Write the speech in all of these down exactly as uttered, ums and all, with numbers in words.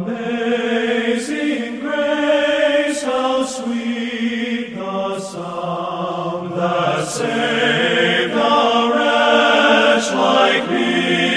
Amazing grace, how sweet the sound that saved a wretch like me.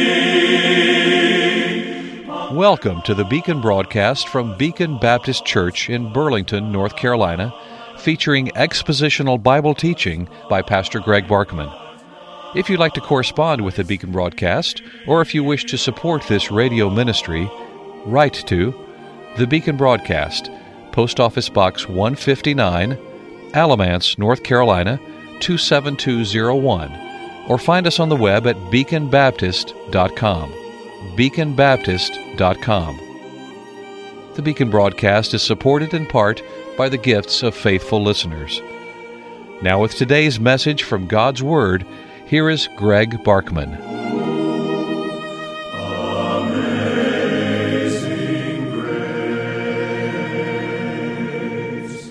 Welcome to the Beacon broadcast from Beacon Baptist Church in Burlington, North Carolina, featuring expositional Bible teaching by Pastor Greg Barkman. If you'd like to correspond with the Beacon broadcast, or if you wish to support this radio ministry, write to the Beacon Broadcast, Post Office Box one fifty-nine, Alamance, North Carolina, two seven two zero one, or find us on the web at beacon baptist dot com. beacon baptist dot com. The Beacon broadcast is supported in part by the gifts of faithful listeners. Now with today's message from God's Word, here is Greg Barkman. Amazing grace.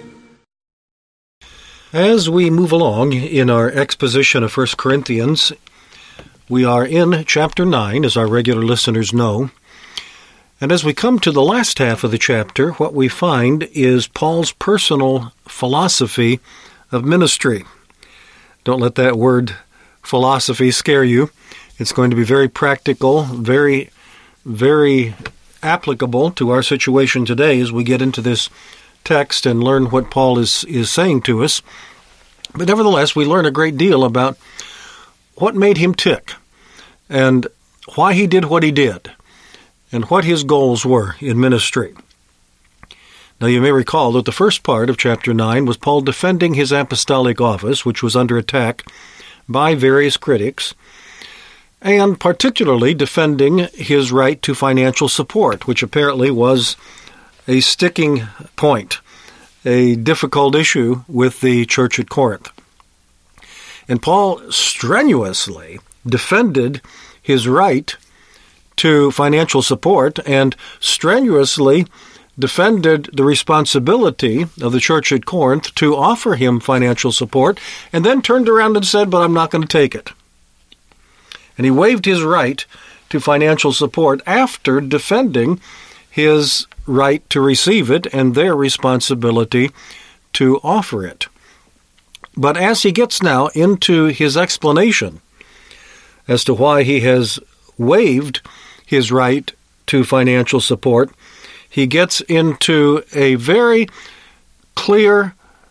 As we move along in our exposition of First Corinthians, we are in chapter nine, as our regular listeners know. And as we come to the last half of the chapter, what we find is Paul's personal philosophy of ministry. Don't let that word philosophy scare you. It's going to be very practical, very, very applicable to our situation today as we get into this text and learn what Paul is, is saying to us. But nevertheless, we learn a great deal about what made him tick and why he did what he did and what his goals were in ministry. Now, you may recall that the first part of chapter nine was Paul defending his apostolic office, which was under attack by various critics, and particularly defending his right to financial support, which apparently was a sticking point, a difficult issue with the church at Corinth. And Paul strenuously defended his right to financial support and strenuously defended the responsibility of the church at Corinth to offer him financial support, and then turned around and said, but I'm not going to take it. And he waived his right to financial support after defending his right to receive it and their responsibility to offer it. But as he gets now into his explanation as to why he has waived his right to financial support, he gets into a very clear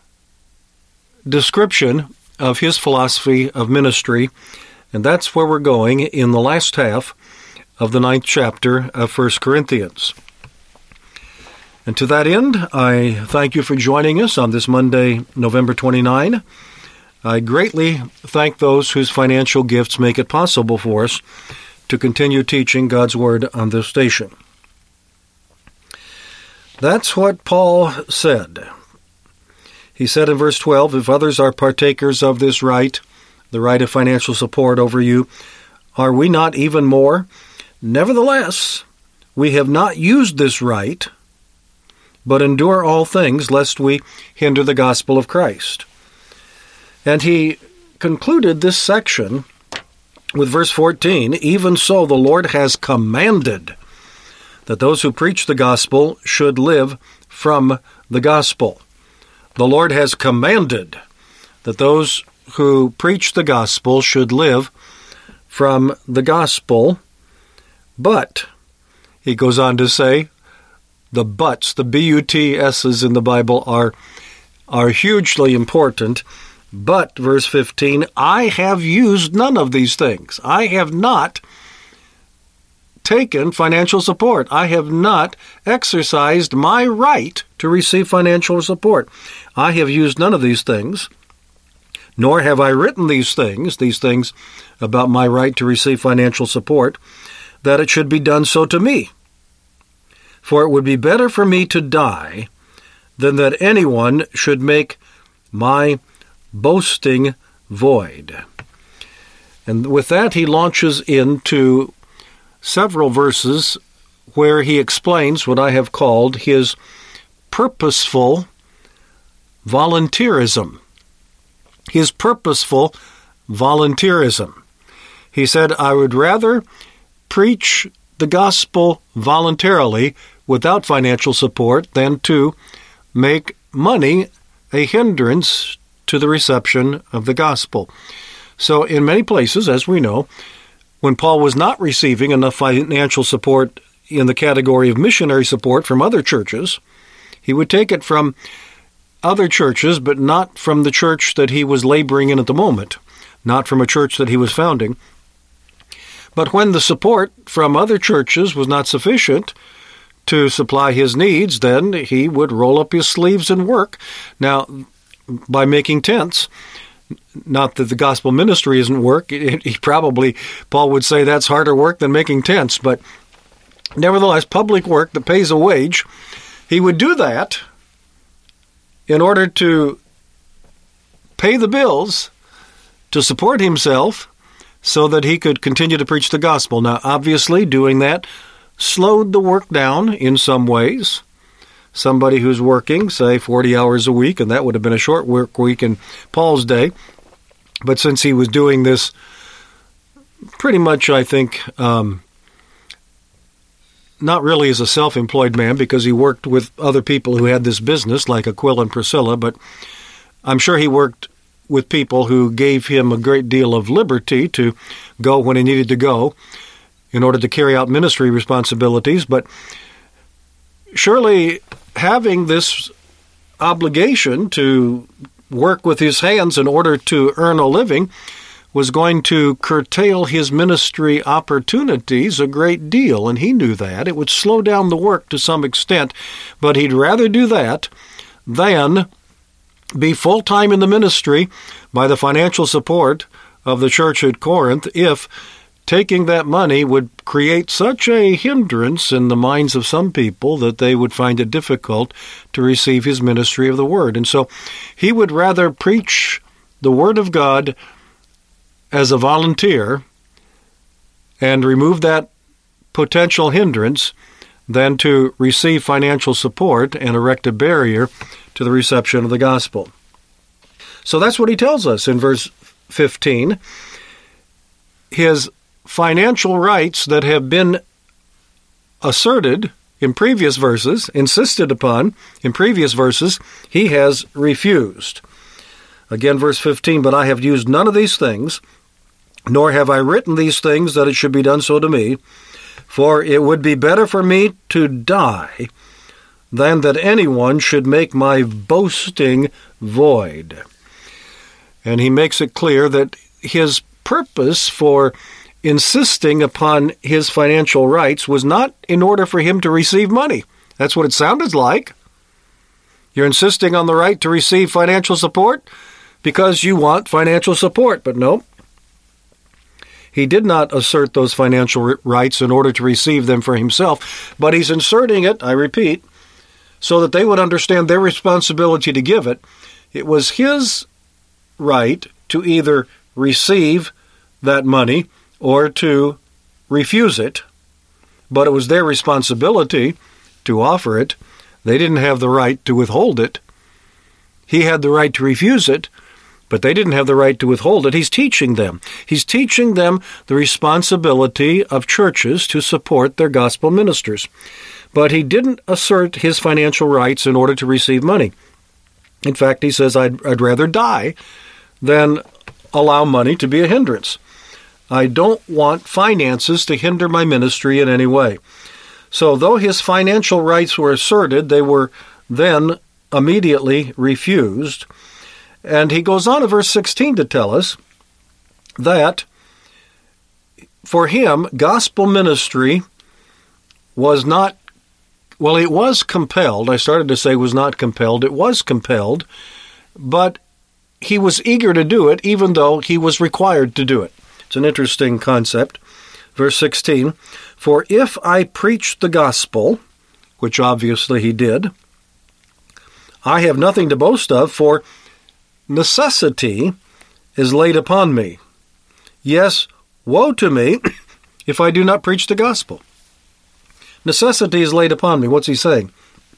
description of his philosophy of ministry, and that's where we're going in the last half of the ninth chapter of First Corinthians. And to that end, I thank you for joining us on this Monday, November twenty-ninth. I greatly thank those whose financial gifts make it possible for us to continue teaching God's Word on this station. That's what Paul said. He said in verse twelve, if others are partakers of this right, the right of financial support over you, are we not even more? Nevertheless, we have not used this right, but endure all things, lest we hinder the gospel of Christ. And he concluded this section with verse fourteen, even so the Lord has commanded that those who preach the gospel should live from the gospel. The Lord has commanded that those who preach the gospel should live from the gospel. But, he goes on to say, the buts, the B U T S's in the Bible are, are hugely important. But, verse fifteen, I have used none of these things. I have not taken financial support. I have not exercised my right to receive financial support. I have used none of these things, nor have I written these things, these things about my right to receive financial support, that it should be done so to me. For it would be better for me to die than that anyone should make my boasting void. And with that, he launches into several verses where he explains what I have called his purposeful volunteerism. His purposeful volunteerism. He said, I would rather preach the gospel voluntarily without financial support than to make money a hindrance to the reception of the gospel. So in many places, as we know, when Paul was not receiving enough financial support in the category of missionary support from other churches, he would take it from other churches, but not from the church that he was laboring in at the moment, not from a church that he was founding. But when the support from other churches was not sufficient to supply his needs, then he would roll up his sleeves and work. Now, by making tents, not that the gospel ministry isn't work, he probably, Paul would say that's harder work than making tents, but nevertheless, public work that pays a wage, he would do that in order to pay the bills, to support himself, so that he could continue to preach the gospel. Now, obviously, doing that slowed the work down in some ways. Somebody who's working, say, forty hours a week, and that would have been a short work week in Paul's day. But since he was doing this pretty much, I think, um, not really as a self-employed man, because he worked with other people who had this business, like Aquila and Priscilla, but I'm sure he worked with people who gave him a great deal of liberty to go when he needed to go in order to carry out ministry responsibilities. But surely having this obligation to work with his hands in order to earn a living was going to curtail his ministry opportunities a great deal, and he knew that. It would slow down the work to some extent, but he'd rather do that than be full-time in the ministry by the financial support of the church at Corinth if taking that money would create such a hindrance in the minds of some people that they would find it difficult to receive his ministry of the word. And so he would rather preach the word of God as a volunteer and remove that potential hindrance than to receive financial support and erect a barrier to the reception of the gospel. So that's what he tells us in verse fifteen. His financial rights that have been asserted in previous verses, insisted upon in previous verses, he has refused. Again, verse fifteen, but I have used none of these things, nor have I written these things that it should be done so to me, for it would be better for me to die than that anyone should make my boasting void. And he makes it clear that his purpose for insisting upon his financial rights was not in order for him to receive money. That's what it sounded like. You're insisting on the right to receive financial support because you want financial support, but no. He did not assert those financial rights in order to receive them for himself, but he's inserting it, I repeat, so that they would understand their responsibility to give it. It was his right to either receive that money or to refuse it, but it was their responsibility to offer it. They didn't have the right to withhold it. He had the right to refuse it, but they didn't have the right to withhold it. He's teaching them. He's teaching them the responsibility of churches to support their gospel ministers. But he didn't assert his financial rights in order to receive money. In fact, he says, I'd, I'd rather die than allow money to be a hindrance. I don't want finances to hinder my ministry in any way. So though his financial rights were asserted, they were then immediately refused. And he goes on to verse sixteen to tell us that for him, gospel ministry was not, well, it was compelled. I started to say was not compelled. It was compelled, but he was eager to do it even though he was required to do it. It's an interesting concept. Verse sixteen, for if I preach the gospel, which obviously he did, I have nothing to boast of, for necessity is laid upon me. Yes, woe to me if I do not preach the gospel. Necessity is laid upon me. What's he saying?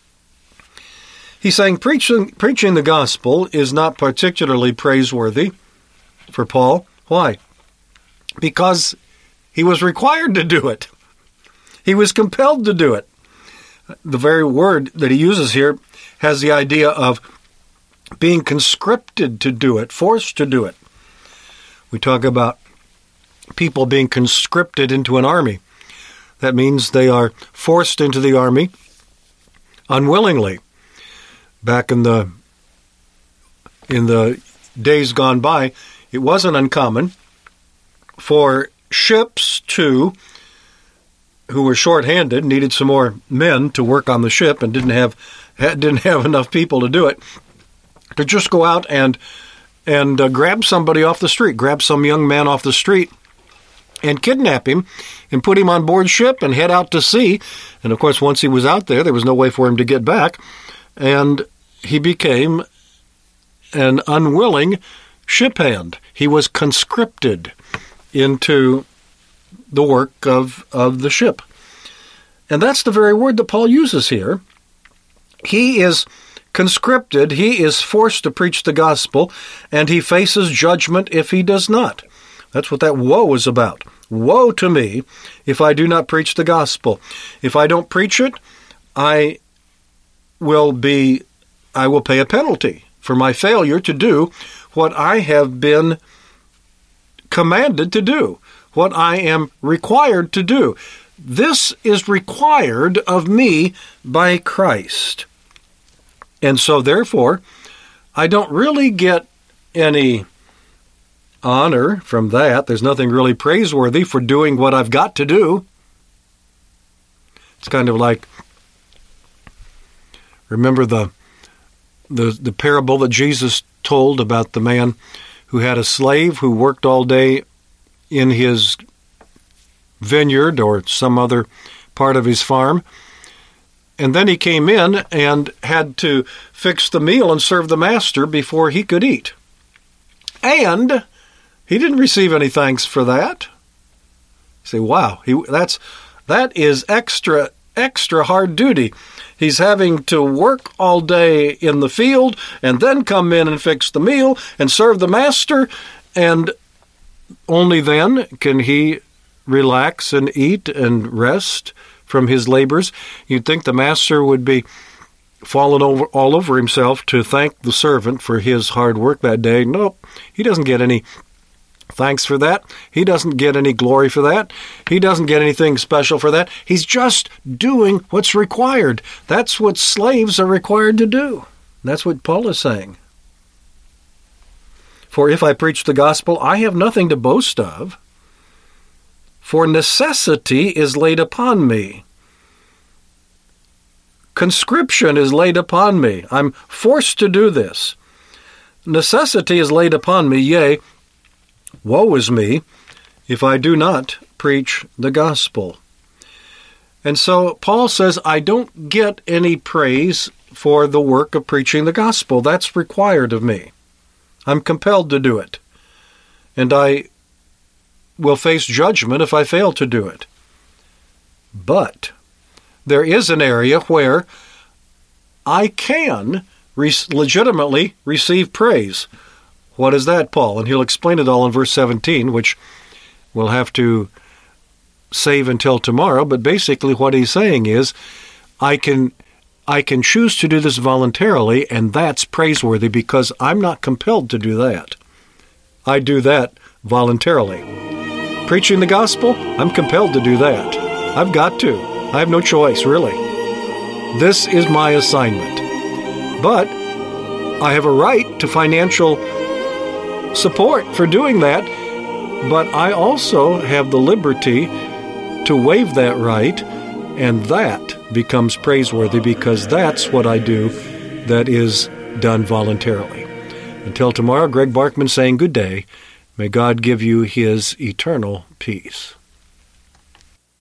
He's saying preaching, preaching the gospel is not particularly praiseworthy for Paul. Why? Because he was required to do it. He was compelled to do it. The very word that he uses here has the idea of being conscripted to do it, forced to do it. We talk about people being conscripted into an army. That means they are forced into the army unwillingly. Back in the in the days gone by, it wasn't uncommon for ships to, who were short-handed, needed some more men to work on the ship and didn't have didn't have enough people to do it, to just go out and and uh, grab somebody off the street, grab some young man off the street and kidnap him and put him on board ship and head out to sea. And, of course, once he was out there, there was no way for him to get back. And he became an unwilling ship hand. He was conscripted into the work of, of the ship. And that's the very word that Paul uses here. He is conscripted, he is forced to preach the gospel, and he faces judgment if he does not. That's what that woe is about. Woe to me if I do not preach the gospel. If I don't preach it, I will be, I will pay a penalty for my failure to do what I have been commanded to do, what I am required to do. This is required of me by Christ. And so, therefore, I don't really get any honor from that. There's nothing really praiseworthy for doing what I've got to do. It's kind of like, remember the the the parable that Jesus told about the man who had a slave who worked all day in his vineyard or some other part of his farm, and then he came in and had to fix the meal and serve the master before he could eat. And he didn't receive any thanks for that. You say, wow, he, that's that is extra, extra hard duty. He's having to work all day in the field and then come in and fix the meal and serve the master, and only then can he relax and eat and rest from his labors. You'd think the master would be falling over all over himself to thank the servant for his hard work that day. Nope, he doesn't get any thanks for that. He doesn't get any glory for that. He doesn't get anything special for that. He's just doing what's required. That's what slaves are required to do. That's what Paul is saying. For if I preach the gospel, I have nothing to boast of, for necessity is laid upon me. Conscription is laid upon me. I'm forced to do this. Necessity is laid upon me, yea, woe is me if I do not preach the gospel. And so Paul says, I don't get any praise for the work of preaching the gospel. That's required of me. I'm compelled to do it. And I will face judgment if I fail to do it. But there is an area where I can re- legitimately receive praise. What is that, Paul? And he'll explain it all in verse seventeen, which we'll have to save until tomorrow. But basically what he's saying is, I can I can choose to do this voluntarily, and that's praiseworthy because I'm not compelled to do that. I do that voluntarily. Preaching the gospel, I'm compelled to do that. I've got to. I have no choice, really. This is my assignment. But I have a right to financial support for doing that, but I also have the liberty to waive that right, and that becomes praiseworthy because that's what I do that is done voluntarily. Until tomorrow, Greg Barkman saying good day. May God give you his eternal peace.